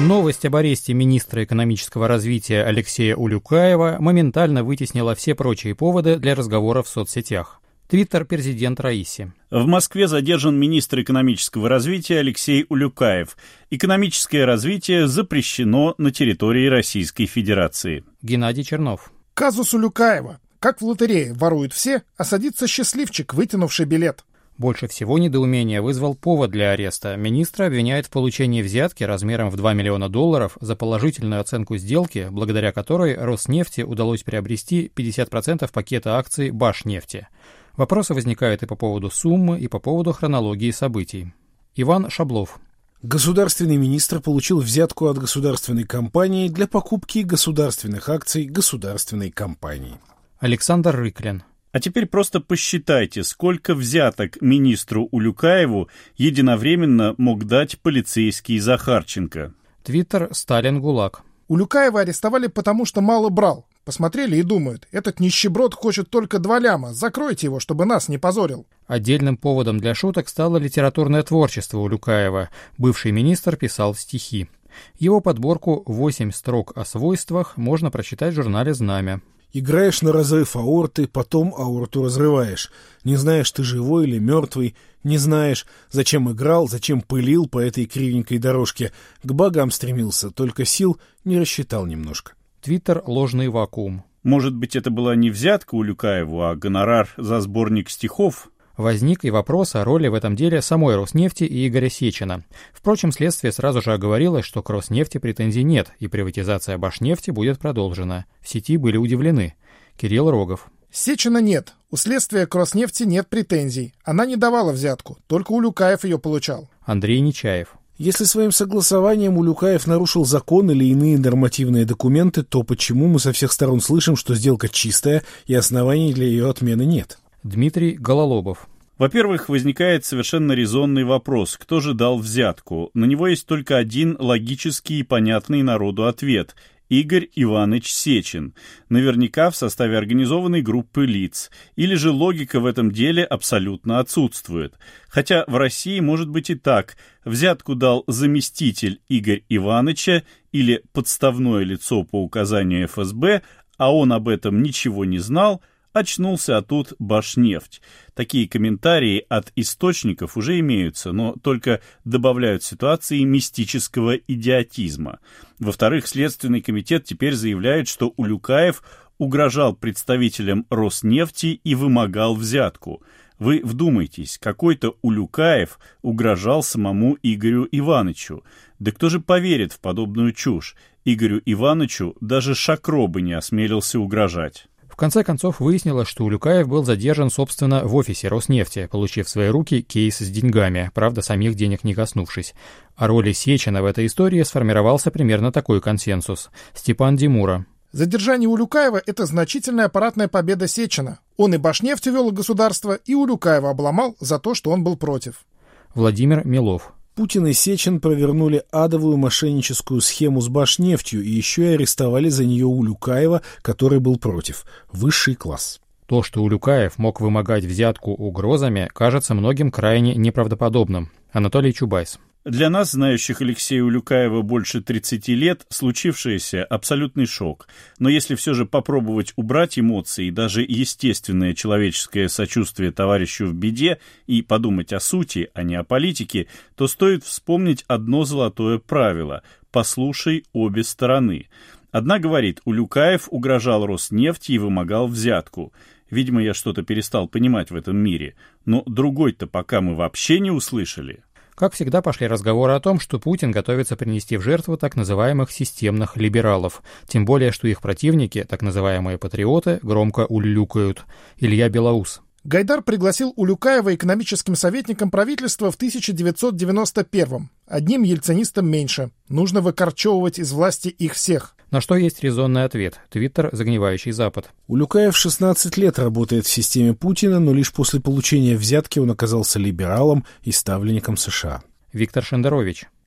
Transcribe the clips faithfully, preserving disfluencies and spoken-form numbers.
Новость об аресте министра экономического развития Алексея Улюкаева моментально вытеснила все прочие поводы для разговоров в соцсетях. Твиттер президент Раиси. В Москве задержан министр экономического развития Алексей Улюкаев. Экономическое развитие запрещено на территории Российской Федерации. Геннадий Чернов. Казус Улюкаева. Как в лотерее воруют все, а садится счастливчик, вытянувший билет. Больше всего недоумения вызвал повод для ареста. Министра обвиняют в получении взятки размером в два миллиона долларов за положительную оценку сделки, благодаря которой Роснефти удалось приобрести пятьдесят процентов пакета акций Башнефти. Вопросы возникают и по поводу суммы, и по поводу хронологии событий. Иван Шаблов. Государственный министр получил взятку от государственной компании для покупки государственных акций государственной компании. Александр Рыклин. А теперь просто посчитайте, сколько взяток министру Улюкаеву единовременно мог дать полицейский Захарченко. Твиттер Сталин ГУЛАГ. Улюкаева арестовали, потому что мало брал. Посмотрели и думают, этот нищеброд хочет только два ляма, закройте его, чтобы нас не позорил. Отдельным поводом для шуток стало литературное творчество Улюкаева. Бывший министр писал стихи. Его подборку «Восемь строк о свойствах» можно прочитать в журнале «Знамя». Играешь на разрыв аорты, потом аорту разрываешь. Не знаешь, ты живой или мертвый. Не знаешь, зачем играл, зачем пылил по этой кривенькой дорожке. К богам стремился, только сил не рассчитал немножко. Твиттер «Ложный вакуум». Может быть, это была не взятка Улюкаеву, а гонорар за сборник стихов? Возник и вопрос о роли в этом деле самой Роснефти и Игоря Сечина. Впрочем, следствие сразу же оговорилось, что к Роснефти претензий нет, и приватизация Башнефти будет продолжена. В сети были удивлены. Кирилл Рогов. Сечина нет. У следствия к Роснефти нет претензий. Она не давала взятку, только Улюкаев ее получал. Андрей Нечаев. Если своим согласованием Улюкаев нарушил закон или иные нормативные документы, то почему мы со всех сторон слышим, что сделка чистая и оснований для ее отмены нет? Дмитрий Гололобов. Во-первых, возникает совершенно резонный вопрос, кто же дал взятку. На него есть только один логический и понятный народу ответ – Игорь Иванович Сечин, наверняка в составе организованной группы лиц. Или же логика в этом деле абсолютно отсутствует. Хотя в России может быть и так. Взятку дал заместитель Игоря Ивановича или подставное лицо по указанию эф эс бэ, а он об этом ничего не знал, очнулся, а тут Башнефть. Такие комментарии от источников уже имеются, но только добавляют ситуации мистического идиотизма. Во-вторых, Следственный комитет теперь заявляет, что Улюкаев угрожал представителям Роснефти и вымогал взятку. Вы вдумайтесь, какой-то Улюкаев угрожал самому Игорю Ивановичу. Да кто же поверит в подобную чушь? Игорю Ивановичу даже Шакро бы не осмелился угрожать. В конце концов выяснилось, что Улюкаев был задержан, собственно, в офисе Роснефти, получив в свои руки кейс с деньгами, правда, самих денег не коснувшись. О роли Сечина в этой истории сформировался примерно такой консенсус. Степан Димура. Задержание Улюкаева – это значительная аппаратная победа Сечина. Он и Башнефть увел государство, и Улюкаева обломал за то, что он был против. Владимир Милов. Путин и Сечин провернули адовую мошенническую схему с Башнефтью и еще и арестовали за нее Улюкаева, который был против. Высший класс. То, что Улюкаев мог вымогать взятку угрозами, кажется многим крайне неправдоподобным. Анатолий Чубайс. Для нас, знающих Алексея Улюкаева больше тридцати лет, случившееся абсолютный шок. Но если все же попробовать убрать эмоции и даже естественное человеческое сочувствие товарищу в беде и подумать о сути, а не о политике, то стоит вспомнить одно золотое правило – послушай обе стороны. Одна говорит, Улюкаев угрожал Роснефти и вымогал взятку. Видимо, я что-то перестал понимать в этом мире. Но другой-то пока мы вообще не услышали. Как всегда, пошли разговоры о том, что Путин готовится принести в жертву так называемых системных либералов. Тем более, что их противники, так называемые патриоты, громко улюлюкают. Илья Белоус. Гайдар пригласил Улюкаева экономическим советником правительства в тысяча девятьсот девяносто первом. Одним ельцинистам меньше. Нужно выкорчевывать из власти их всех. На что есть резонный ответ. Твиттер «Загнивающий Запад». Улюкаев шестнадцать лет работает в системе Путина, но лишь после получения взятки он оказался либералом и ставленником США. Виктор Шендерович.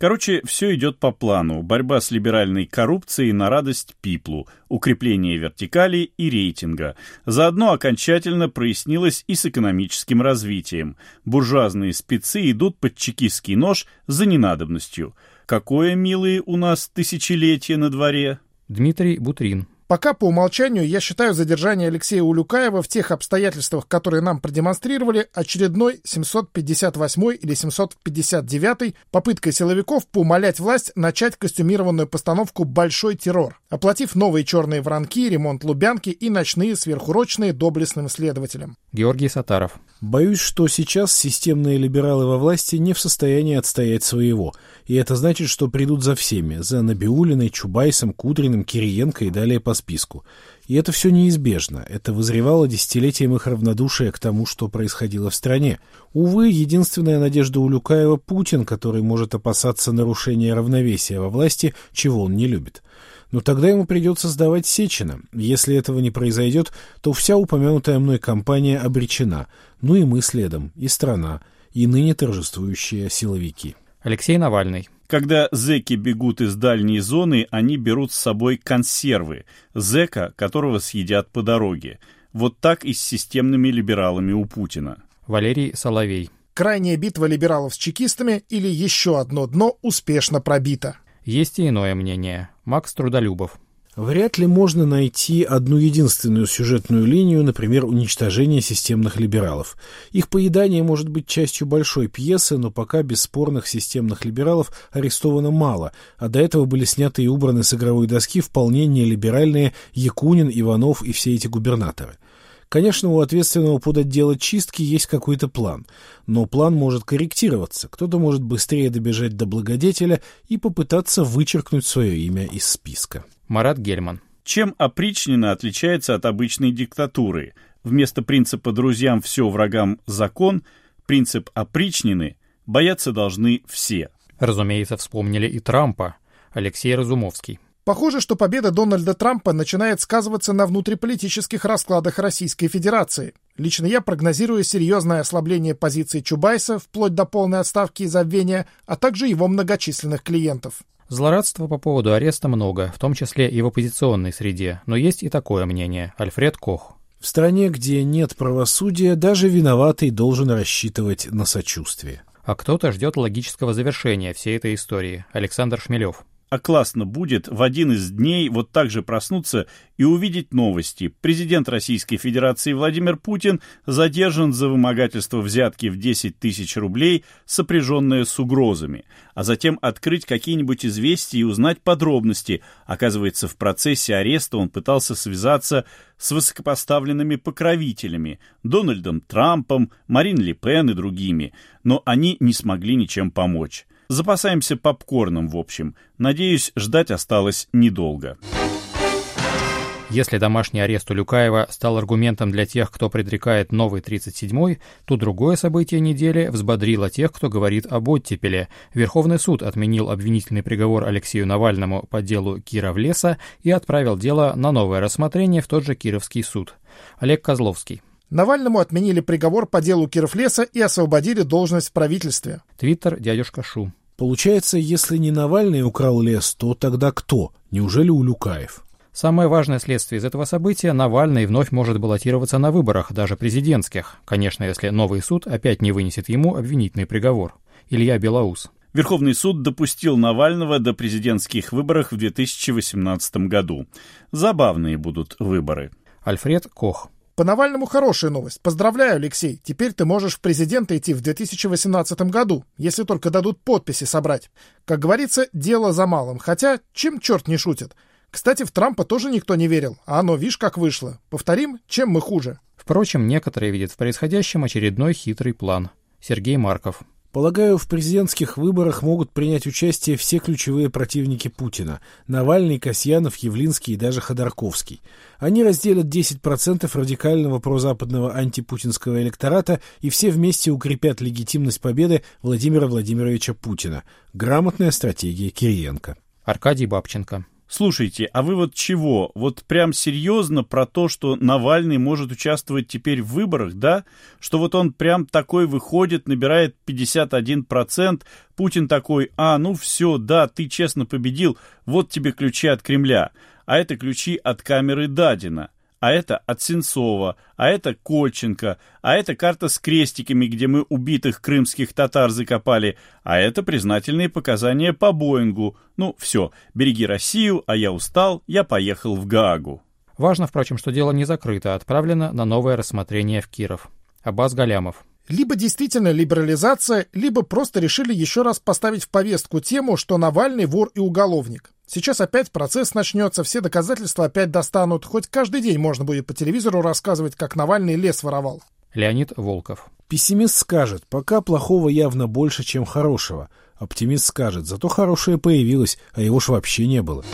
Короче, все идет по плану. Борьба с либеральной коррупцией на радость пиплу, укрепление вертикали и рейтинга. Заодно окончательно прояснилось и с экономическим развитием. Буржуазные спецы идут под чекистский нож за ненадобностью. Какое, милые, у нас тысячелетие на дворе? Дмитрий Бутрин. Пока по умолчанию я считаю задержание Алексея Улюкаева в тех обстоятельствах, которые нам продемонстрировали, очередной семьсот пятьдесят восьмой или семьсот пятьдесят девятой попыткой силовиков поумолять власть начать костюмированную постановку «Большой террор», оплатив новые черные воронки, ремонт Лубянки и ночные сверхурочные доблестным следователям. Георгий Сатаров. Боюсь, что сейчас системные либералы во власти не в состоянии отстоять своего. И это значит, что придут за всеми. За Набиуллиной, Чубайсом, Кудриным, Кириенко и далее по списку. И это все неизбежно. Это вызревало десятилетием их равнодушия к тому, что происходило в стране. Увы, единственная надежда Улюкаева — Путин, который может опасаться нарушения равновесия во власти, чего он не любит. Но тогда ему придется сдавать Сечина. Если этого не произойдет, то вся упомянутая мной кампания обречена. Ну и мы следом, и страна, и ныне торжествующие силовики. Алексей Навальный. Когда зэки бегут из дальней зоны, они берут с собой консервы, зэка, которого съедят по дороге. Вот так и с системными либералами у Путина. Валерий Соловей. Крайняя битва либералов с чекистами или еще одно дно успешно пробито. Есть и иное мнение. Макс Трудолюбов. Вряд ли можно найти одну единственную сюжетную линию, например, уничтожение системных либералов. Их поедание может быть частью большой пьесы, но пока бесспорных системных либералов арестовано мало, а до этого были сняты и убраны с игровой доски вполне нелиберальные Якунин, Иванов и все эти губернаторы. Конечно, у ответственного подотдела чистки есть какой-то план, но план может корректироваться. Кто-то может быстрее добежать до благодетеля и попытаться вычеркнуть свое имя из списка. Марат Гельман. Чем опричнина отличается от обычной диктатуры? Вместо принципа «друзьям все, врагам закон» принцип опричнины «бояться должны все». Разумеется, вспомнили и Трампа. Алексей Разумовский. Похоже, что победа Дональда Трампа начинает сказываться на внутриполитических раскладах Российской Федерации. Лично я прогнозирую серьезное ослабление позиции Чубайса вплоть до полной отставки и забвения, а также его многочисленных клиентов. Злорадства по поводу ареста много, в том числе и в оппозиционной среде, но есть и такое мнение. Альфред Кох. В стране, где нет правосудия, даже виноватый должен рассчитывать на сочувствие. А кто-то ждет логического завершения всей этой истории. Александр Шмелев. А классно будет в один из дней вот так же проснуться и увидеть новости. Президент Российской Федерации Владимир Путин задержан за вымогательство взятки в десять тысяч рублей, сопряженное с угрозами. А затем открыть какие-нибудь известия и узнать подробности. Оказывается, в процессе ареста он пытался связаться с высокопоставленными покровителями, Дональдом Трампом, Марин Ле Пен и другими. Но они не смогли ничем помочь. Запасаемся попкорном, в общем. Надеюсь, ждать осталось недолго. Если домашний арест Улюкаева стал аргументом для тех, кто предрекает новый тридцать седьмой, то другое событие недели взбодрило тех, кто говорит об оттепели. Верховный суд отменил обвинительный приговор Алексею Навальному по делу Кировлеса и отправил дело на новое рассмотрение в тот же Кировский суд. Олег Козловский. Навальному отменили приговор по делу Кировлеса и освободили должность в правительстве. Твиттер дядюшка Шу. Получается, если не Навальный украл лес, то тогда кто? Неужели Улюкаев? Самое важное следствие из этого события — Навальный вновь может баллотироваться на выборах, даже президентских. Конечно, если новый суд опять не вынесет ему обвинительный приговор. Илья Белоус. Верховный суд допустил Навального до президентских выборов в две тысячи восемнадцатом году. Забавные будут выборы. Альфред Кох. По Навальному хорошая новость. Поздравляю, Алексей. Теперь ты можешь в президенты идти в две тысячи восемнадцатом году, если только дадут подписи собрать. Как говорится, дело за малым. Хотя, чем черт не шутит. Кстати, в Трампа тоже никто не верил, а оно, видишь, как вышло. Повторим, чем мы хуже. Впрочем, некоторые видят в происходящем очередной хитрый план. Сергей Марков. Полагаю, в президентских выборах могут принять участие все ключевые противники Путина – Навальный, Касьянов, Явлинский и даже Ходорковский. Они разделят десять процентов радикального прозападного антипутинского электората и все вместе укрепят легитимность победы Владимира Владимировича Путина. Грамотная стратегия Кириенко. Аркадий Бабченко. Слушайте, а вы вот чего? Вот прям серьезно про то, что Навальный может участвовать теперь в выборах, да? Что вот он прям такой выходит, набирает пятьдесят один процент, Путин такой: а, ну все, да, ты честно победил, вот тебе ключи от Кремля. А это ключи от камеры Дадина. А это от Сенцова, а это Кольченко, а это карта с крестиками, где мы убитых крымских татар закопали, а это признательные показания по Боингу. Ну, все, береги Россию, а я устал, я поехал в Гаагу. Важно, впрочем, что дело не закрыто, а отправлено на новое рассмотрение в Киров. Аббас Галямов. Либо действительно либерализация, либо просто решили еще раз поставить в повестку тему, что Навальный вор и уголовник. Сейчас опять процесс начнется, все доказательства опять достанут. Хоть каждый день можно будет по телевизору рассказывать, как Навальный лес воровал. Леонид Волков. Пессимист скажет: пока плохого явно больше, чем хорошего. Оптимист скажет: зато хорошее появилось, а его ж вообще не было.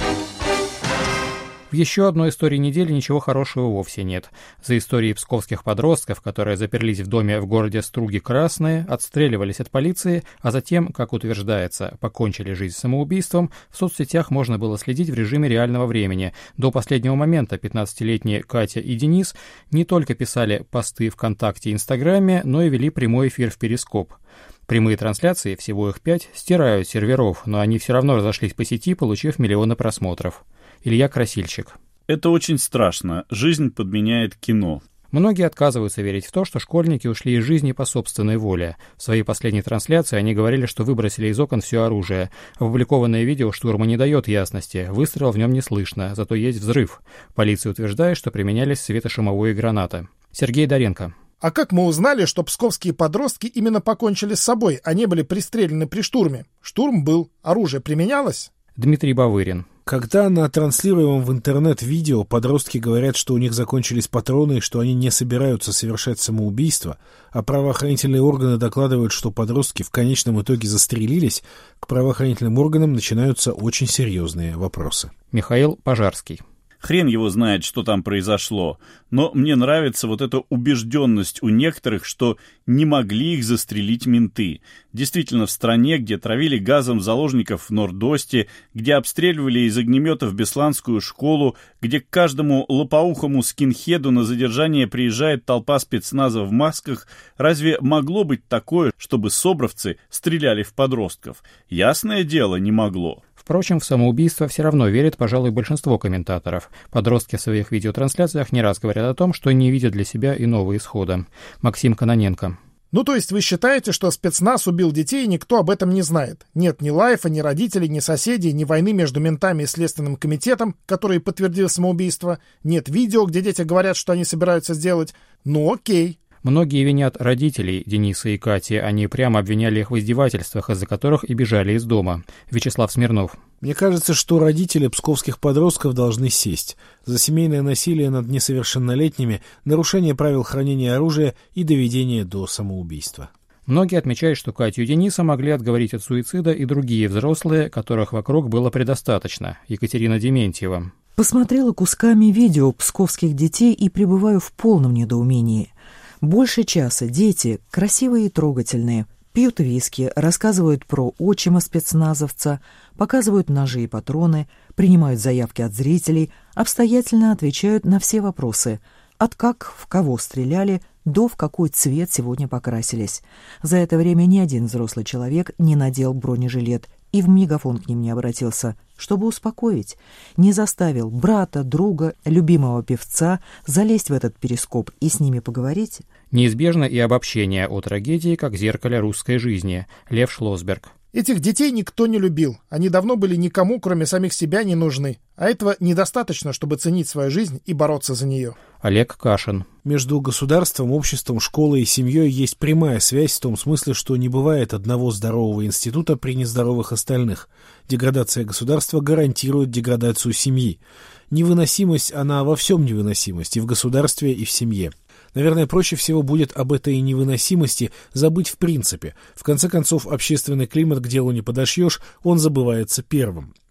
В еще одной истории недели ничего хорошего вовсе нет. За историей псковских подростков, которые заперлись в доме в городе Струги-Красные, отстреливались от полиции, а затем, как утверждается, покончили жизнь самоубийством, в соцсетях можно было следить в режиме реального времени. До последнего момента пятнадцатилетние Катя и Денис не только писали посты ВКонтакте и Инстаграме, но и вели прямой эфир в Перископ. Прямые трансляции, всего их пять, стирают серверов, но они все равно разошлись по сети, получив миллионы просмотров. Илья Красильщик. Это очень страшно. Жизнь подменяет кино. Многие отказываются верить в то, что школьники ушли из жизни по собственной воле. В своей последней трансляции они говорили, что выбросили из окон все оружие. Опубликованное видео штурма не дает ясности, выстрел в нем не слышно, зато есть взрыв. Полиция утверждает, что применялись светошумовые гранаты. Сергей Доренко. А как мы узнали, что псковские подростки именно покончили с собой, а не были пристреляны при штурме? Штурм был. Оружие применялось? Дмитрий Бавырин. Когда на транслируемом в интернет видео подростки говорят, что у них закончились патроны и что они не собираются совершать самоубийство, а правоохранительные органы докладывают, что подростки в конечном итоге застрелились, к правоохранительным органам начинаются очень серьезные вопросы. Михаил Пожарский. Хрен его знает, что там произошло, но мне нравится вот эта убежденность у некоторых, что не могли их застрелить менты. Действительно, в стране, где травили газом заложников в Нордосте, где обстреливали из огнеметов Бесланскую школу, где к каждому лопоухому скинхеду на задержание приезжает толпа спецназа в масках, разве могло быть такое, чтобы собровцы стреляли в подростков? Ясное дело, не могло. Впрочем, в самоубийство все равно верит, пожалуй, большинство комментаторов. Подростки в своих видеотрансляциях не раз говорят о том, что не видят для себя иного исхода. Максим Кононенко. Ну, то есть вы считаете, что спецназ убил детей, и никто об этом не знает? Нет ни лайфа, ни родителей, ни соседей, ни войны между ментами и Следственным комитетом, который подтвердил самоубийство. Нет видео, где дети говорят, что они собираются сделать. Ну, окей. Многие винят родителей Дениса и Кати, они прямо обвиняли их в издевательствах, из-за которых и бежали из дома. Вячеслав Смирнов. Мне кажется, что родители псковских подростков должны сесть за семейное насилие над несовершеннолетними, нарушение правил хранения оружия и доведение до самоубийства. Многие отмечают, что Катю и Дениса могли отговорить от суицида и другие взрослые, которых вокруг было предостаточно. Екатерина Дементьева. Посмотрела кусками видео псковских детей и пребываю в полном недоумении. Больше часа дети, красивые и трогательные, пьют виски, рассказывают про отчима спецназовца, показывают ножи и патроны, принимают заявки от зрителей, обстоятельно отвечают на все вопросы. От как, в кого стреляли, до в какой цвет сегодня покрасились. За это время ни один взрослый человек не надел бронежилет и в мегафон к ним не обратился, чтобы успокоить. Не заставил брата, друга, любимого певца залезть в этот перископ и с ними поговорить. Неизбежно и обобщение о трагедии как зеркале русской жизни. Лев Шлосберг. Этих детей никто не любил. Они давно были никому, кроме самих себя, не нужны. А этого недостаточно, чтобы ценить свою жизнь и бороться за нее. Олег Кашин. Между государством, обществом, школой и семьей есть прямая связь в том смысле, что не бывает одного здорового института при нездоровых остальных. Деградация государства гарантирует деградацию семьи. Невыносимость, она во всем невыносимость, и в государстве, и в семье. Наверное, проще всего будет об этой невыносимости забыть в принципе. В конце концов, общественный климат к делу не подошьешь, он забывается первым.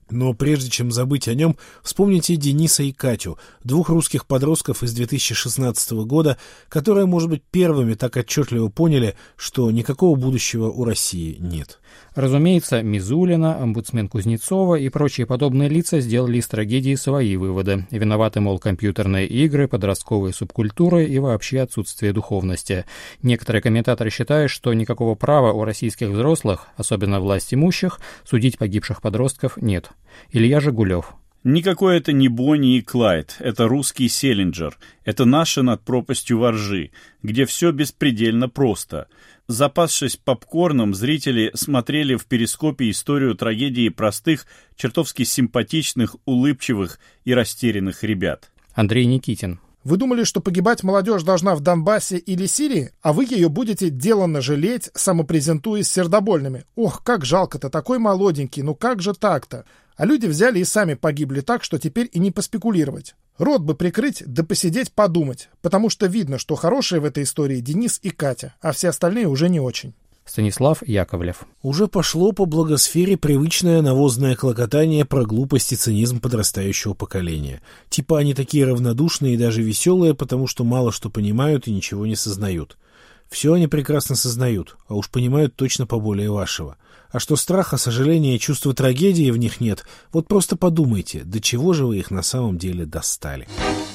Но прежде чем забыть о нем, вспомните Дениса и Катю, двух русских подростков из две тысячи шестнадцатого года, которые, может быть, первыми так отчетливо поняли, что никакого будущего у России нет. Разумеется, Мизулина, омбудсмен Кузнецова и прочие подобные лица сделали из трагедии свои выводы. Виноваты, мол, компьютерные игры, подростковые субкультуры и вообще отсутствие духовности. Некоторые комментаторы считают, что никакого права у российских взрослых, особенно власть имущих, судить погибших подростков нет. Илья Жигулев. Никакой это не Бонни и Клайд, это русский Селлинджер, это наши над пропастью воржи, где все беспредельно просто. Запасшись попкорном, зрители смотрели в перископе историю трагедии простых, чертовски симпатичных, улыбчивых и растерянных ребят. Андрей Никитин. Вы думали, что погибать молодежь должна в Донбассе или Сирии, а вы ее будете деланно жалеть, самопрезентуясь сердобольными. Ох, как жалко-то, такой молоденький, ну как же так-то? А люди взяли и сами погибли так, что теперь и не поспекулировать. Рот бы прикрыть, да посидеть подумать, потому что видно, что хорошие в этой истории Денис и Катя, а все остальные уже не очень. Станислав Яковлев. Уже пошло по благосфере привычное навозное клокотание про глупость и цинизм подрастающего поколения. Типа они такие равнодушные и даже веселые, потому что мало что понимают и ничего не сознают. Все они прекрасно сознают, а уж понимают точно поболее вашего. А что страха, сожаления и чувства трагедии в них нет, вот просто подумайте, до чего же вы их на самом деле достали.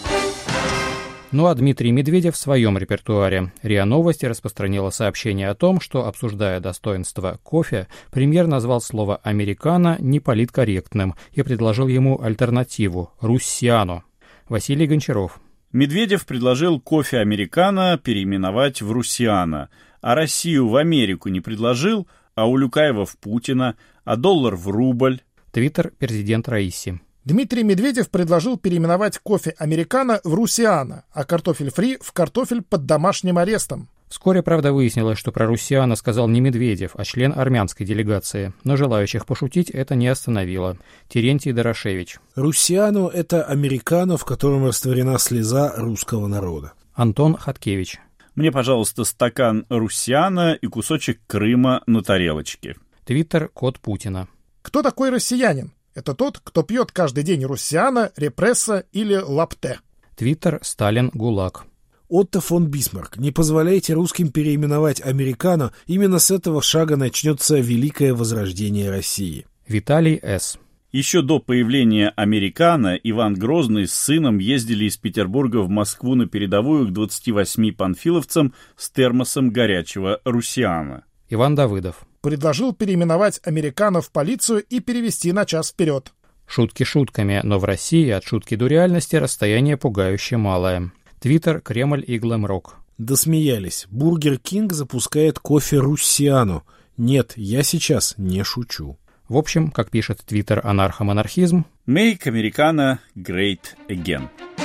Ну а Дмитрий Медведев в своем репертуаре. РИА Новости распространила сообщение о том, что, обсуждая достоинство кофе, премьер назвал слово «американо» неполиткорректным и предложил ему альтернативу – «руссиано». Василий Гончаров. Медведев предложил кофе «американо» переименовать в «руссиано», а Россию в Америку не предложил, а Улюкаева в Путина, а доллар в рубль. Твиттер президент Раиси. Дмитрий Медведев предложил переименовать кофе «американо» в «руссиано», а картофель фри в картофель под домашним арестом. Вскоре, правда, выяснилось, что про «руссиано» сказал не Медведев, а член армянской делегации. Но желающих пошутить это не остановило. Терентий Дорошевич. «Руссиано» — это американо, в котором растворена слеза русского народа. Антон Хаткевич. Мне, пожалуйста, стакан «руссиано» и кусочек Крыма на тарелочке. Твиттер Код Путина. Кто такой россиянин? Это тот, кто пьет каждый день руссиано, репресса или лапте. Твиттер Сталин ГУЛАГ. Отто фон Бисмарк. Не позволяйте русским переименовать американо. Именно с этого шага начнется великое возрождение России. Виталий С. Еще до появления американо Иван Грозный с сыном ездили из Петербурга в Москву на передовую к двадцати восьми панфиловцам с термосом горячего руссиано. Иван Давыдов. Предложил переименовать американо в полицию и перевести на час вперед. Шутки шутками, но в России от шутки до реальности расстояние пугающе малое. Твиттер Кремль и Глэм-Рок. Досмеялись. Бургер Кинг запускает кофе «руссиано». Нет, я сейчас не шучу. В общем, как пишет твиттер Анархомонархизм, Make Americano Great Again.